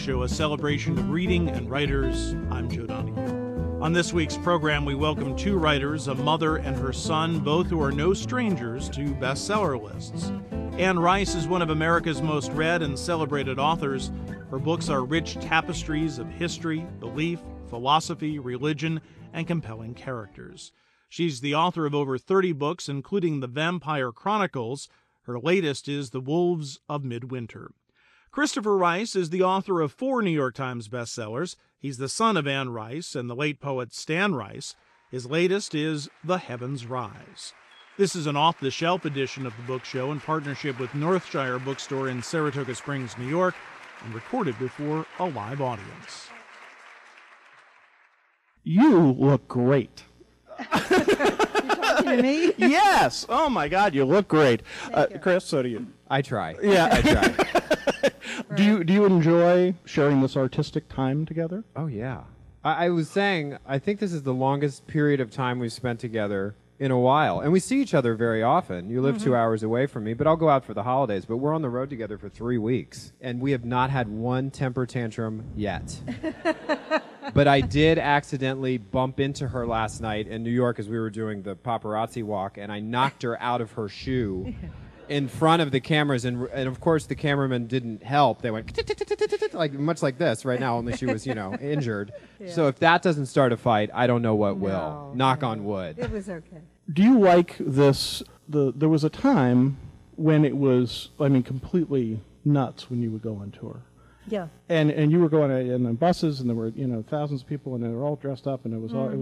Show, a celebration of reading and writers. I'm Joe Donahue. On this week's program, we welcome two writers, a mother and her son, both who are no strangers to bestseller lists. Anne Rice is one of America's most read and celebrated authors. Her books are rich tapestries of history, belief, philosophy, religion, and compelling characters. She's the author of over 30 books, including The Vampire Chronicles. Her latest is The Wolves of Midwinter. Christopher Rice is the author of 4 New York Times bestsellers. He's the son of Anne Rice and the late poet Stan Rice. His latest is The Heavens Rise. This is an off-the-shelf edition of the book show in partnership with Northshire Bookstore in Saratoga Springs, New York, and recorded before a live audience. You look great. You're talking to me? Yes. Oh, my God, you look great. Chris, so do you. I try. Yeah. I try. Do you enjoy sharing this artistic time together? Oh, yeah. I was saying, I think this is the longest period of time we've spent together in a while. And we see each other very often. You live 2 hours away from me, but I'll go out for the holidays. But we're on the road together for 3 weeks. And we have not had one temper tantrum yet. But I did accidentally bump into her last night in New York as we were doing the paparazzi walk, and I knocked her out of her shoe in front of the cameras, and of course the cameraman didn't help. They went like much like this right now, only she was, injured. Yeah. So if that doesn't start a fight, I don't know what will. Knock on wood. It was okay. Do you like this? There was a time when it was, completely nuts when you would go on tour. Yeah. And you were going in the buses, and there were thousands of people, and they were all dressed up, and it was all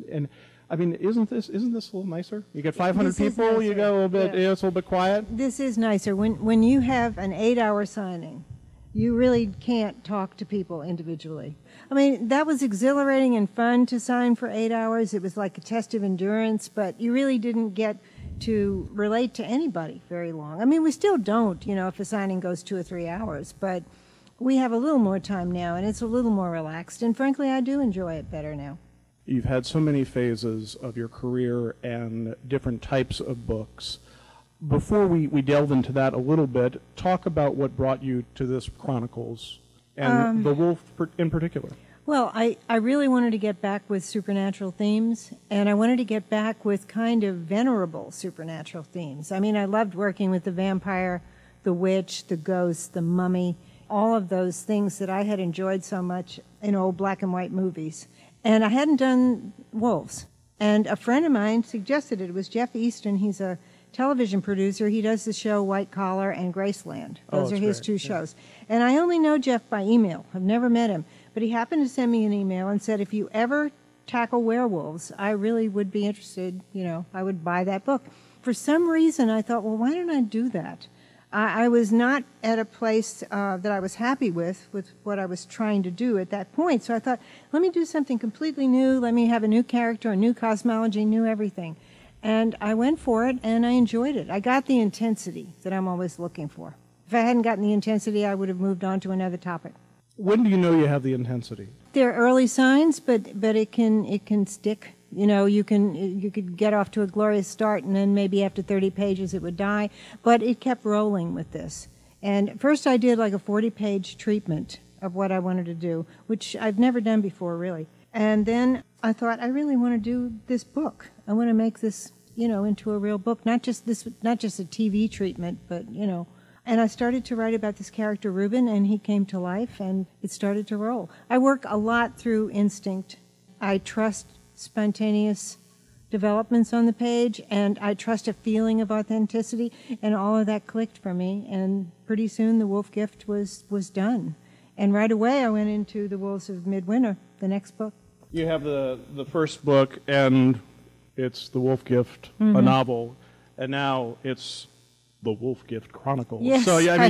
isn't this a little nicer? You get 500 people, you go a little bit, it's a little bit quiet. This is nicer. When you have an 8-hour signing, you really can't talk to people individually. That was exhilarating and fun to sign for 8 hours. It was like a test of endurance, but you really didn't get to relate to anybody very long. We still don't, if a signing goes 2 or 3 hours, but we have a little more time now, and it's a little more relaxed, and frankly, I do enjoy it better now. You've had so many phases of your career and different types of books. Before we delve into that a little bit, talk about what brought you to this Chronicles and The Wolf in particular. Well, I really wanted to get back with supernatural themes, and I wanted to get back with kind of venerable supernatural themes. I loved working with the vampire, the witch, the ghost, the mummy, all of those things that I had enjoyed so much in old black and white movies. And I hadn't done wolves. And a friend of mine suggested it. It was Jeff Easton. He's a television producer. He does the show White Collar and Graceland. Those are his two shows. And I only know Jeff by email. I've never met him. But he happened to send me an email and said, if you ever tackle werewolves, I really would be interested. I would buy that book. For some reason, I thought, well, why don't I do that? I was not at a place that I was happy with what I was trying to do at that point. So I thought, let me do something completely new. Let me have a new character, a new cosmology, new everything. And I went for it, and I enjoyed it. I got the intensity that I'm always looking for. If I hadn't gotten the intensity, I would have moved on to another topic. When do you know you have the intensity? There are early signs, but it can stick. You could get off to a glorious start, and then maybe after 30 pages it would die. But it kept rolling with this. And first I did like a 40-page treatment of what I wanted to do, which I've never done before, really. And then I thought, I really want to do this book. I want to make this, into a real book, not just a TV treatment, but, And I started to write about this character, Reuben, and he came to life, and it started to roll. I work a lot through instinct. I trust spontaneous developments on the page, and I trust a feeling of authenticity, and all of that clicked for me, and pretty soon The Wolf Gift was done. And right away I went into The Wolves of Midwinter, the next book. You have the first book, and it's The Wolf Gift, a novel, and now it's The Wolf Gift Chronicles. Yes, so you're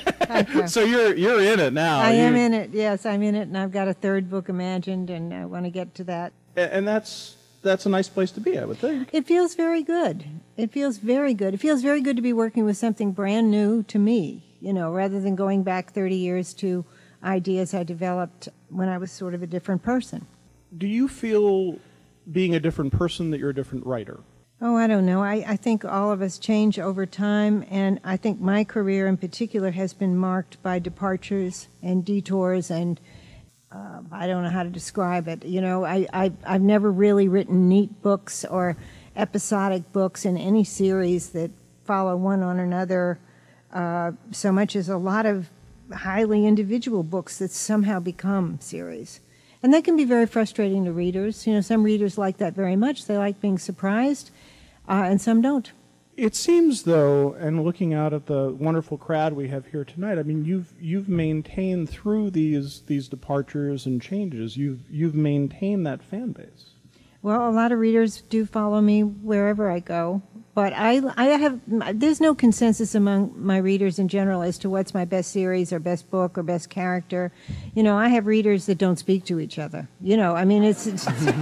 you're in it now. I am in it. Yes, I'm in it, and I've got a third book imagined, and I want to get to that. And that's a nice place to be, I would think. It feels very good. It feels very good. It feels very good to be working with something brand new to me, rather than going back 30 years to ideas I developed when I was sort of a different person. Do you feel, being a different person, that you're a different writer? Oh, I don't know. I think all of us change over time, and I think my career in particular has been marked by departures and detours, and I don't know how to describe it. You know, I've never really written neat books or episodic books in any series that follow one on another so much as a lot of highly individual books that somehow become series. And that can be very frustrating to readers. You know, some readers like that very much. They like being surprised, and some don't. It seems, though, and looking out at the wonderful crowd we have here tonight, I mean, you've maintained through these departures and changes, you've maintained that fan base. Well, a lot of readers do follow me wherever I go, but there's no consensus among my readers in general as to what's my best series or best book or best character. You know, I have readers that don't speak to each other. You know, I mean, it's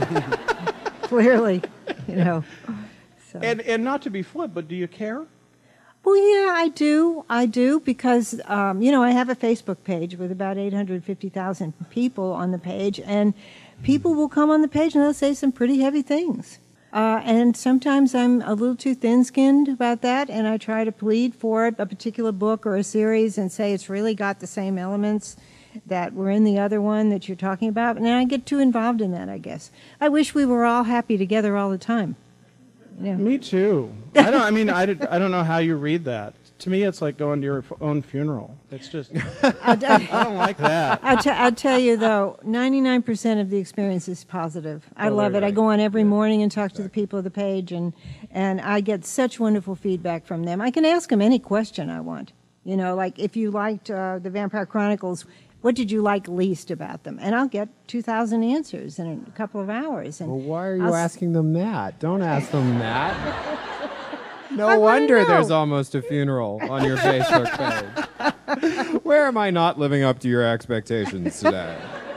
clearly, you know. So. And not to be flip, but do you care? Well, yeah, I do, because, you know, I have a Facebook page with about 850,000 people on the page, and people will come on the page and they'll say some pretty heavy things. And sometimes I'm a little too thin-skinned about that, and I try to plead for a particular book or a series and say it's really got the same elements that were in the other one that you're talking about, and I get too involved in that, I guess. I wish we were all happy together all the time. Yeah. Me too. I don't know how you read that. To me, it's like going to your own funeral. It's just, I don't like that. I'll tell you, though, 99% of the experience is positive. I love it. Right. I go on every morning and talk to the people of the page, and I get such wonderful feedback from them. I can ask them any question I want. You know, like if you liked the Vampire Chronicles, what did you like least about them? And I'll get 2,000 answers in a couple of hours. And well, why are you asking them that? Don't ask them that. No wonder there's almost a funeral on your Facebook page. Where am I not living up to your expectations today?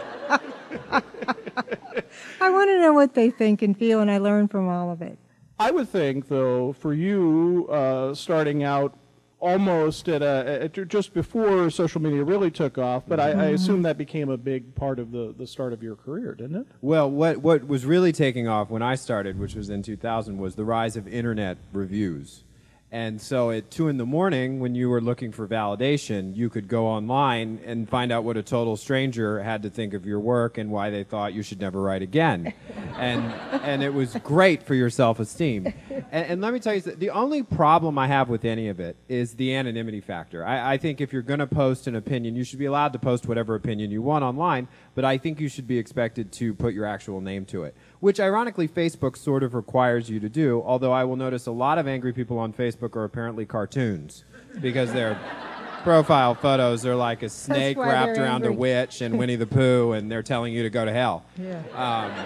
I want to know what they think and feel, and I learn from all of it. I would think, though, for you, starting out almost at just before social media really took off, but I assume that became a big part of the start of your career, didn't it? Well, what was really taking off when I started, which was in 2000, was the rise of internet reviews. And so at 2 in the morning, when you were looking for validation, you could go online and find out what a total stranger had to think of your work and why they thought you should never write again. And it was great for your self-esteem. And let me tell you, the only problem I have with any of it is the anonymity factor. I think if you're going to post an opinion, you should be allowed to post whatever opinion you want online, but I think you should be expected to put your actual name to it, which ironically Facebook sort of requires you to do, although I will notice a lot of angry people on Facebook are apparently cartoons because their profile photos are like a snake wrapped around a witch and Winnie the Pooh, and they're telling you to go to hell. Yeah.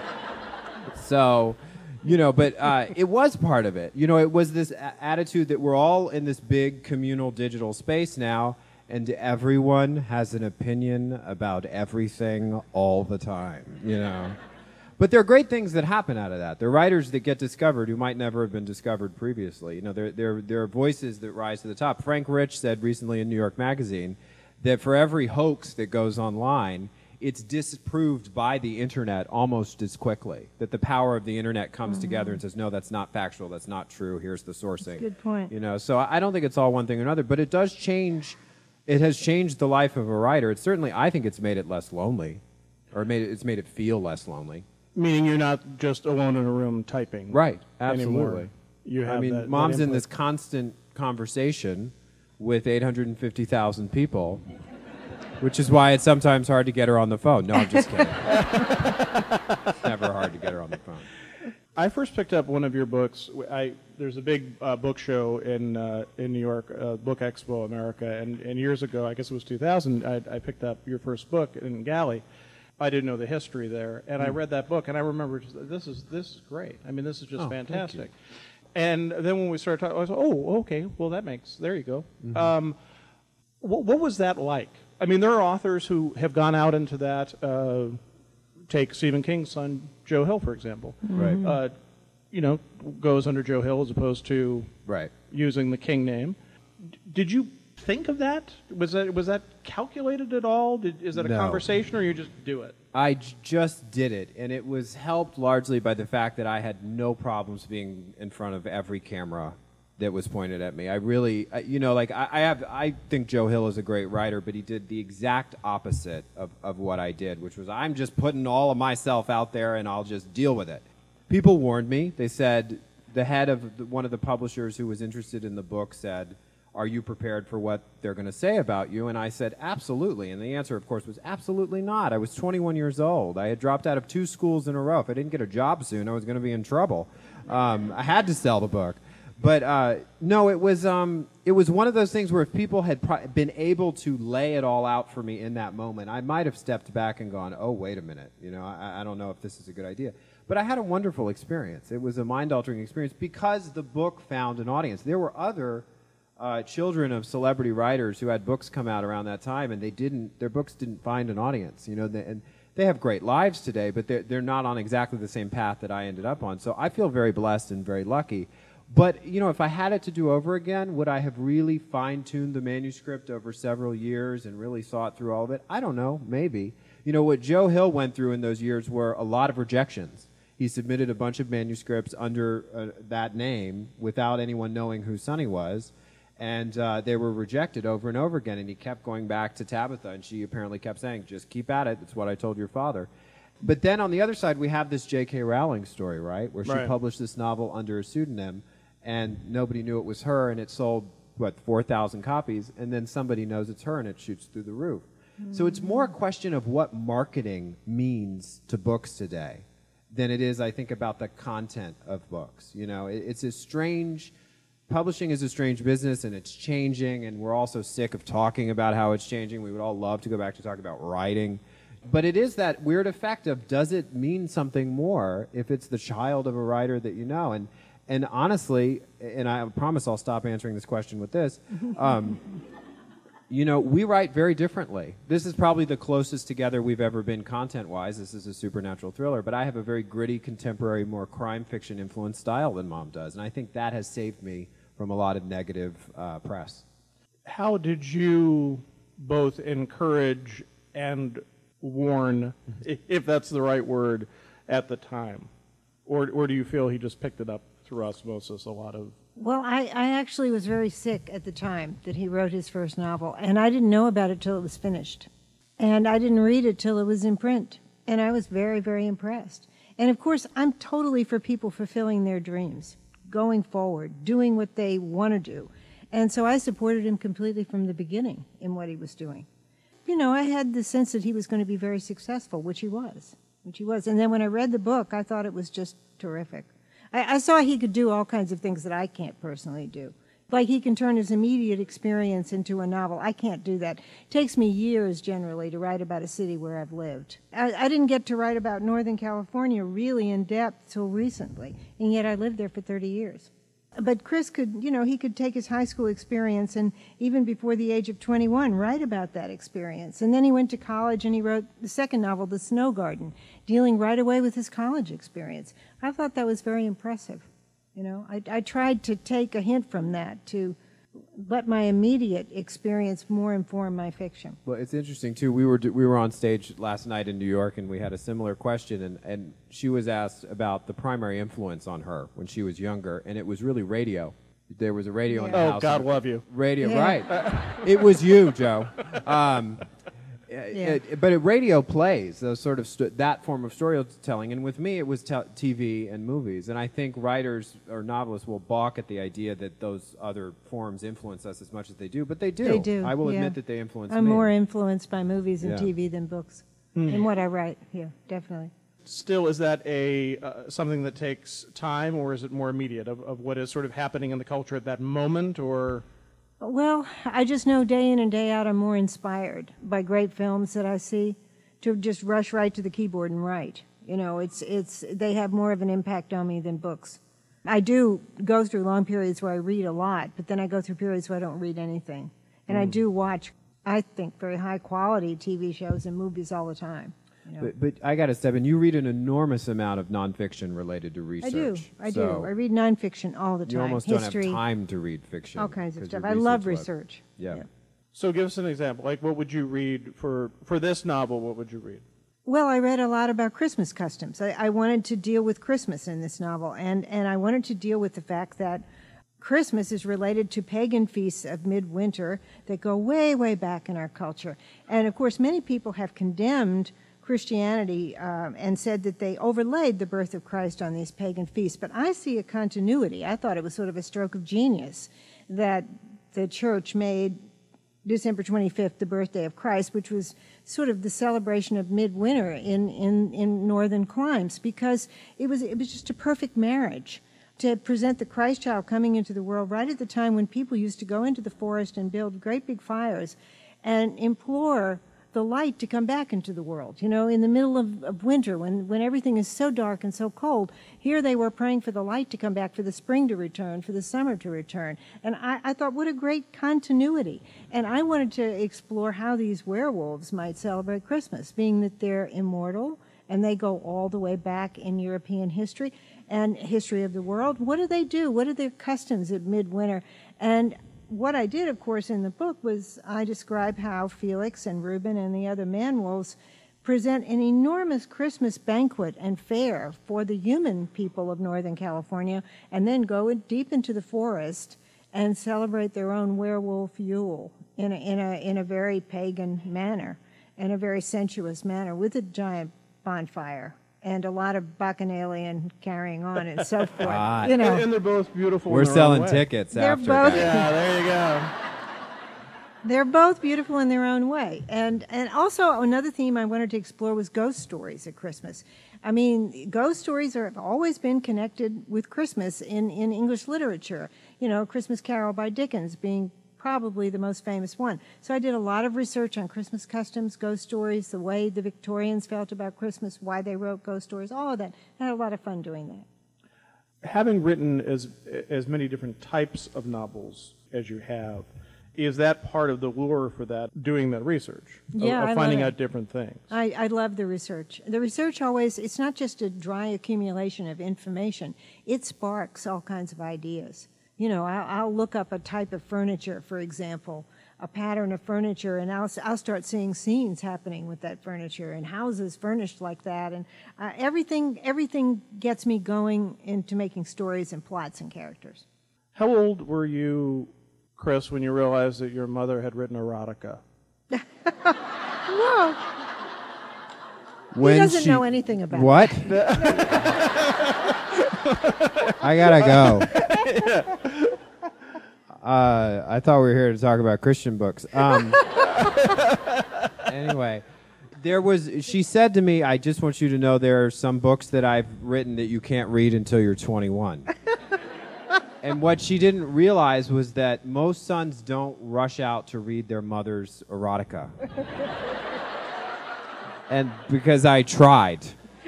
So, you know, but it was part of it. You know, it was this attitude that we're all in this big communal digital space now, and everyone has an opinion about everything all the time, you know. But there are great things that happen out of that. There are writers that get discovered who might never have been discovered previously. You know, there are voices that rise to the top. Frank Rich said recently in New York Magazine that for every hoax that goes online, it's disproved by the internet almost as quickly. That the power of the internet comes together and says, no, that's not factual, that's not true, here's the sourcing. That's a good point. You know, so I don't think it's all one thing or another, but it does change. It has changed the life of a writer. It's certainly, I think it's made it less lonely, or it's made it feel less lonely. Meaning you're not just alone in a room typing. Right, absolutely. Anymore. You have Mom's in this constant conversation with 850,000 people, which is why it's sometimes hard to get her on the phone. No, I'm just kidding. It's never hard to get her on the phone. I first picked up one of your books. There's a big book show in New York, Book Expo America, and years ago, I guess it was 2000, I picked up your first book in Galley. I didn't know the history there, and I read that book, and I remember this is great. I mean, this is just fantastic. And then when we started talking, I was oh, okay, well there you go. Mm-hmm. What was that like? I mean, there are authors who have gone out into that. Take Stephen King's son, Joe Hill, for example. Mm-hmm. Right. You know, goes under Joe Hill as opposed to using the King name. Did you think of that? Was that calculated at all? Is that a No. conversation, or you just do it? I just did it, and it was helped largely by the fact that I had no problems being in front of every camera that was pointed at me. I really, I think Joe Hill is a great writer, but he did the exact opposite of what I did, which was I'm just putting all of myself out there and I'll just deal with it. People warned me. They said, the head of one of the publishers who was interested in the book said, "Are you prepared for what they're going to say about you?" And I said, absolutely. And the answer, of course, was absolutely not. I was 21 years old. I had dropped out of 2 schools in a row. If I didn't get a job soon, I was going to be in trouble. I had to sell the book. But no, it was one of those things where if people had been able to lay it all out for me in that moment, I might have stepped back and gone, oh, wait a minute. I don't know if this is a good idea. But I had a wonderful experience. It was a mind-altering experience because the book found an audience. There were other children of celebrity writers who had books come out around that time, and their books didn't find an audience. And they have great lives today, but they're not on exactly the same path that I ended up on. So I feel very blessed and very lucky. But, if I had it to do over again, would I have really fine-tuned the manuscript over several years and really thought through all of it? I don't know, maybe. What Joe Hill went through in those years were a lot of rejections. He submitted a bunch of manuscripts under that name without anyone knowing who Sonny was, and they were rejected over and over again, and he kept going back to Tabitha, and she apparently kept saying, just keep at it, that's what I told your father. But then on the other side, we have this J.K. Rowling story, right, where she published this novel under a pseudonym, and nobody knew it was her, and it sold, 4,000 copies, and then somebody knows it's her, and it shoots through the roof. So it's more a question of what marketing means to books today than it is, I think, about the content of books. It's a strange... Publishing is a strange business, and it's changing, and we're also sick of talking about how it's changing. We would all love to go back to talking about writing. But it is that weird effect of, does it mean something more if it's the child of a writer that you know? And honestly, and I promise I'll stop answering this question with this, we write very differently. This is probably the closest together we've ever been content-wise. This is a supernatural thriller, but I have a very gritty, contemporary, more crime fiction influenced style than Mom does, and I think that has saved me from a lot of negative press. How did you both encourage and warn, if that's the right word, at the time? Or do you feel he just picked it up through osmosis, a lot of... Well, I actually was very sick at the time that he wrote his first novel, and I didn't know about it till it was finished. And I didn't read it till it was in print, and I was very, very impressed. And of course, I'm totally for people fulfilling their dreams, going forward, doing what they want to do. And so I supported him completely from the beginning in what he was doing. I had the sense that he was going to be very successful, which he was. And then when I read the book, I thought it was just terrific. I saw he could do all kinds of things that I can't personally do. Like he can turn his immediate experience into a novel. I can't do that. It takes me years generally to write about a city where I've lived. I didn't get to write about Northern California really in depth till recently, and yet I lived there for 30 years. But Chris could, he could take his high school experience and even before the age of 21 write about that experience. And then he went to college and he wrote the second novel, The Snow Garden, dealing right away with his college experience. I thought that was very impressive. I tried to take a hint from that to let my immediate experience more inform my fiction. Well, it's interesting, too. We were on stage last night in New York, and we had a similar question, and she was asked about the primary influence on her when she was younger, and it was really radio. There was a radio in the house. Oh, God love you. Radio, right. It was you, Joe. But radio plays those sort of that form of storytelling, and with me it was TV and movies. And I think writers or novelists will balk at the idea that those other forms influence us as much as they do, but they do. They do. I will admit that they influence me. I'm more influenced by movies and TV than books in what I write. Yeah, definitely. Still, is that something that takes time, or is it more immediate of what is sort of happening in the culture at that moment, or... Well, I just know day in and day out I'm more inspired by great films that I see to just rush right to the keyboard and write. They have more of an impact on me than books. I do go through long periods where I read a lot, but then I go through periods where I don't read anything. And I do watch, I think, very high quality TV shows and movies all the time. You know. But I got to step in. You read an enormous amount of nonfiction related to research. I do. I read nonfiction all the time. You almost History, don't have time to read fiction. all kinds of 'cause stuff. your I love lab. research. Yeah. So give us an example. Like, what would you read for this novel? What would you read? Well, I read a lot about Christmas customs. I wanted to deal with Christmas in this novel, and I wanted to deal with the fact that Christmas is related to pagan feasts of midwinter that go way, way back in our culture. And of course, many people have condemned Christianity and said that they overlaid the birth of Christ on these pagan feasts. But I see a continuity. I thought it was sort of a stroke of genius that the church made December 25th the birthday of Christ, which was sort of the celebration of midwinter in northern climes, because it was just a perfect marriage to present the Christ child coming into the world right at the time when people used to go into the forest and build great big fires and implore the light to come back into the world. You know, in the middle of winter, when everything is so dark and so cold, here they were praying for the light to come back, for the spring to return, for the summer to return. And I thought, what a great continuity. And I wanted to explore how these werewolves might celebrate Christmas, being that they're immortal and they go all the way back in European history and history of the world. What do they do? What are their customs at midwinter? And what I did, of course, in the book was I describe how Felix and Reuben and the other man-wolves present an enormous Christmas banquet and fair for the human people of Northern California, and then go deep into the forest and celebrate their own werewolf Yule in a very pagan manner, in a very sensuous manner, with a giant bonfire and a lot of bacchanalian carrying on and so forth. You know, And they're both beautiful. We're in their selling own way. tickets They're after. both- guys. Yeah, there you go. they're both beautiful in their own way. And also another theme I wanted to explore was ghost stories at Christmas. I mean, ghost stories have always been connected with Christmas in English literature. You know, Christmas Carol by Dickens being probably the most famous one. So I did a lot of research on Christmas customs, ghost stories, the way the Victorians felt about Christmas, why they wrote ghost stories, all of that. I had a lot of fun doing that. Having written as many different types of novels as you have, is that part of the lure for that, doing that research? Yeah, I of love finding it. out different things. I love the research. The research always, it's not just a dry accumulation of information. It sparks all kinds of ideas. You know, I'll look up a type of furniture, for example, a pattern of furniture, and I'll start seeing scenes happening with that furniture and houses furnished like that. And everything gets me going into making stories and plots and characters. How old were you, Chris, when you realized that your mother had written erotica? Whoa. When He doesn't she- know anything about it. What? I gotta go. I thought we were here to talk about Christian books. Anyway, she said to me, I just want you to know there are some books that I've written that you can't read until you're 21. And what she didn't realize was that most sons don't rush out to read their mother's erotica. And because I tried.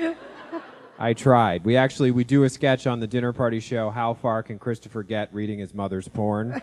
We do a sketch on the dinner party show, How Far Can Christopher Get Reading His Mother's Porn?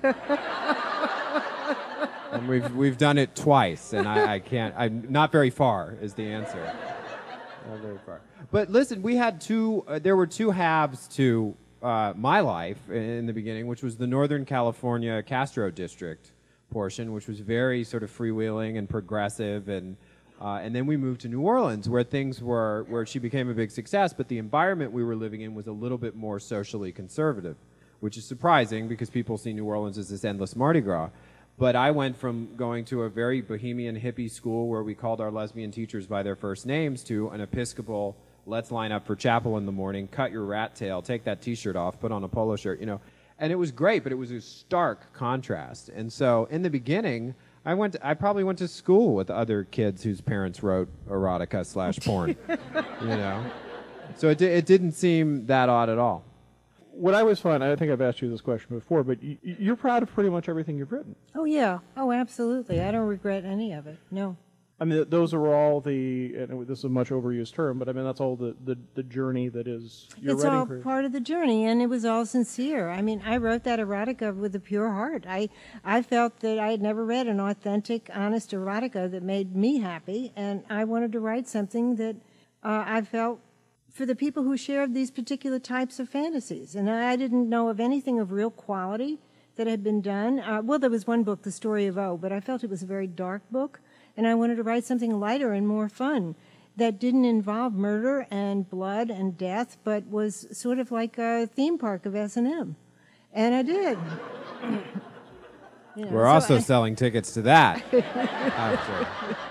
And we've done it twice, and I'm not very far is the answer. Not very far. But listen, we had there were two halves to my life in the beginning, which was the Northern California Castro District portion, which was very sort of freewheeling and progressive, and then we moved to New Orleans, where she became a big success, but the environment we were living in was a little bit more socially conservative, which is surprising because people see New Orleans as this endless Mardi Gras. But I went from going to a very bohemian hippie school where we called our lesbian teachers by their first names to an Episcopal, let's line up for chapel in the morning, cut your rat tail, take that T-shirt off, put on a polo shirt, you know. And it was great, but it was a stark contrast. And so in the beginning, I probably went to school with other kids whose parents wrote erotica/porn, you know. So it didn't seem that odd at all. What I always find, I think I've asked you this question before, but you're proud of pretty much everything you've written. Oh, yeah. Oh, absolutely. I don't regret any of it. No. I mean, those are all and this is a much overused term, but I mean, that's all the journey that is your It's writing all career. part of the journey, and it was all sincere. I mean, I wrote that erotica with a pure heart. I felt that I had never read an authentic, honest erotica that made me happy, and I wanted to write something that I felt for the people who shared these particular types of fantasies. And I didn't know of anything of real quality that had been done. Well, there was one book, The Story of O, but I felt it was a very dark book, and I wanted to write something lighter and more fun that didn't involve murder and blood and death, but was sort of like a theme park of S&M. And I did. You know, We're also selling tickets to that. After.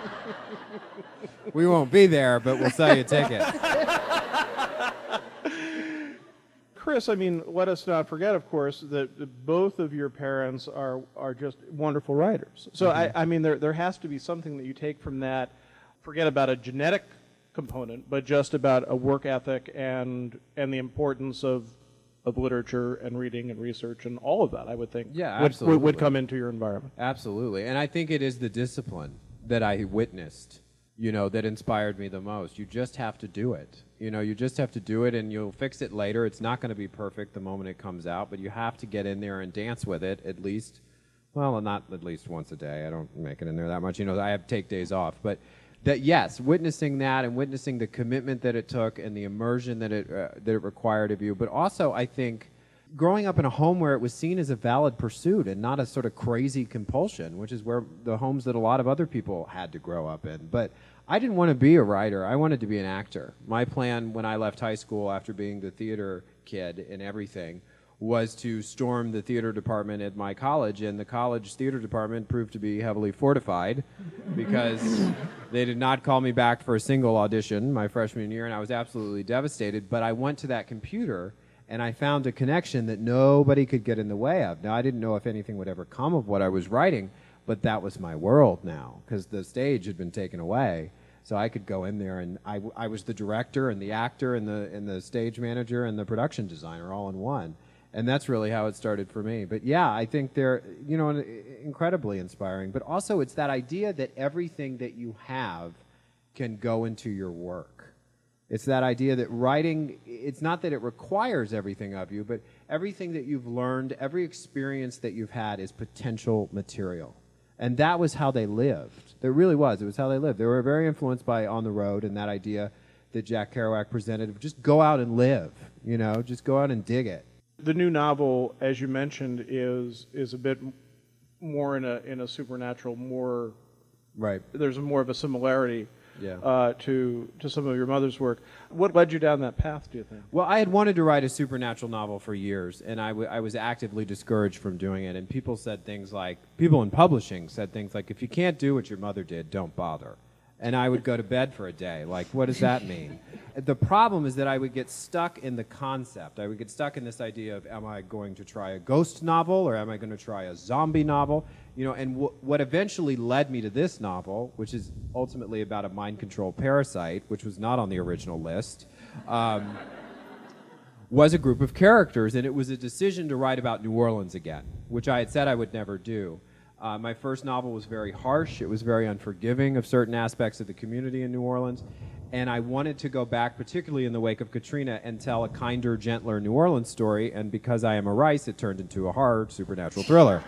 We won't be there, but we'll sell you tickets. Chris, I mean, let us not forget, of course, that both of your parents are just wonderful writers. So, I mean, there has to be something that you take from that, forget about a genetic component, but just about a work ethic and the importance of literature and reading and research and all of that, I would think, would come into your environment. Absolutely. And I think it is the discipline that I witnessed, that inspired me the most. You just have to do it. You just have to do it, and you'll fix it later. It's not going to be perfect the moment it comes out, but you have to get in there and dance with it at least, well, not at least once a day. I don't make it in there that much. I have to take days off. But yes, witnessing that and witnessing the commitment that it took and the immersion that it required of you. But also, I think, growing up in a home where it was seen as a valid pursuit and not a sort of crazy compulsion, which is where the homes that a lot of other people had to grow up in. But I didn't want to be a writer. I wanted to be an actor. My plan when I left high school after being the theater kid and everything was to storm the theater department at my college, and the college theater department proved to be heavily fortified because they did not call me back for a single audition my freshman year, and I was absolutely devastated. But I went to that computer, and I found a connection that nobody could get in the way of. Now, I didn't know if anything would ever come of what I was writing, but that was my world now, because the stage had been taken away. So I could go in there, and I was the director and the actor and the stage manager and the production designer all in one. And that's really how it started for me. But yeah, I think they're, incredibly inspiring. But also it's that idea that everything that you have can go into your work. It's that idea that writing, it's not that it requires everything of you, but everything that you've learned, every experience that you've had is potential material. And that was how they lived. It really was. It was how they lived. They were very influenced by On the Road and that idea that Jack Kerouac presented of just go out and live, just go out and dig it. The new novel, as you mentioned, is a bit more in a supernatural, more right. There's more of a similarity to some of your mother's work. What led you down that path, do you think? Well, I had wanted to write a supernatural novel for years, and I was actively discouraged from doing it. And people in publishing said things like, if you can't do what your mother did, don't bother. And I would go to bed for a day. Like, what does that mean? The problem is that I would get stuck in the concept. I would get stuck in this idea of, am I going to try a ghost novel or am I going to try a zombie novel? And what eventually led me to this novel, which is ultimately about a mind control parasite, which was not on the original list, was a group of characters. And it was a decision to write about New Orleans again, which I had said I would never do. My first novel was very harsh. It was very unforgiving of certain aspects of the community in New Orleans. And I wanted to go back, particularly in the wake of Katrina, and tell a kinder, gentler New Orleans story. And because I am a Rice, it turned into a hard supernatural thriller.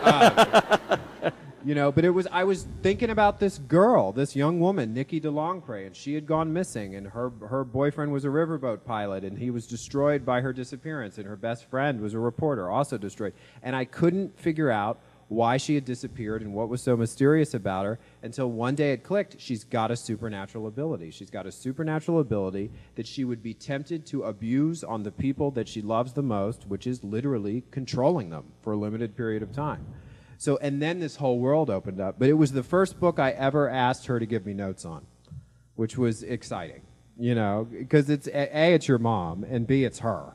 But I was thinking about this girl, this young woman, Nikki DeLongpre, and she had gone missing, and her boyfriend was a riverboat pilot, and he was destroyed by her disappearance, and her best friend was a reporter, also destroyed. And I couldn't figure out why she had disappeared and what was so mysterious about her until one day it clicked. She's got a supernatural ability. She's got a supernatural ability that she would be tempted to abuse on the people that she loves the most, which is literally controlling them for a limited period of time. So, and then this whole world opened up. But it was the first book I ever asked her to give me notes on, which was exciting, because it's A, it's your mom, and B, it's her,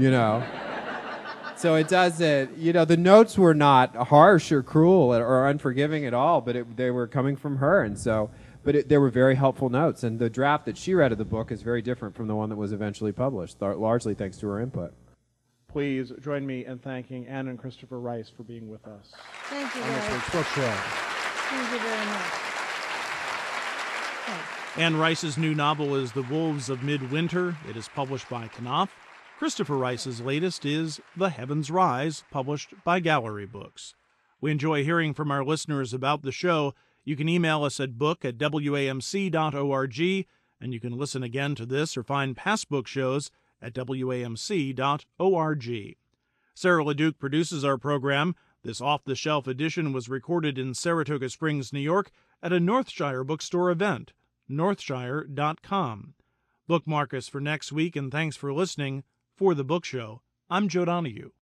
So it does it, the notes were not harsh or cruel or unforgiving at all, but they were coming from her. And so, they were very helpful notes. And the draft that she read of the book is very different from the one that was eventually published, largely thanks to her input. Please join me in thanking Anne and Christopher Rice for being with us. Thank you, on this guys. week's book show. Thank you very much. Anne Rice's new novel is The Wolves of Midwinter. It is published by Knopf. Christopher Rice's latest is The Heavens Rise, published by Gallery Books. We enjoy hearing from our listeners about the show. You can email us at book@wamc.org, and you can listen again to this or find past book shows at wamc.org. Sarah LeDuc produces our program. This off-the-shelf edition was recorded in Saratoga Springs, New York, at a Northshire bookstore event, northshire.com. Bookmark us for next week, and thanks for listening. For The Book Show, I'm Joe Donahue.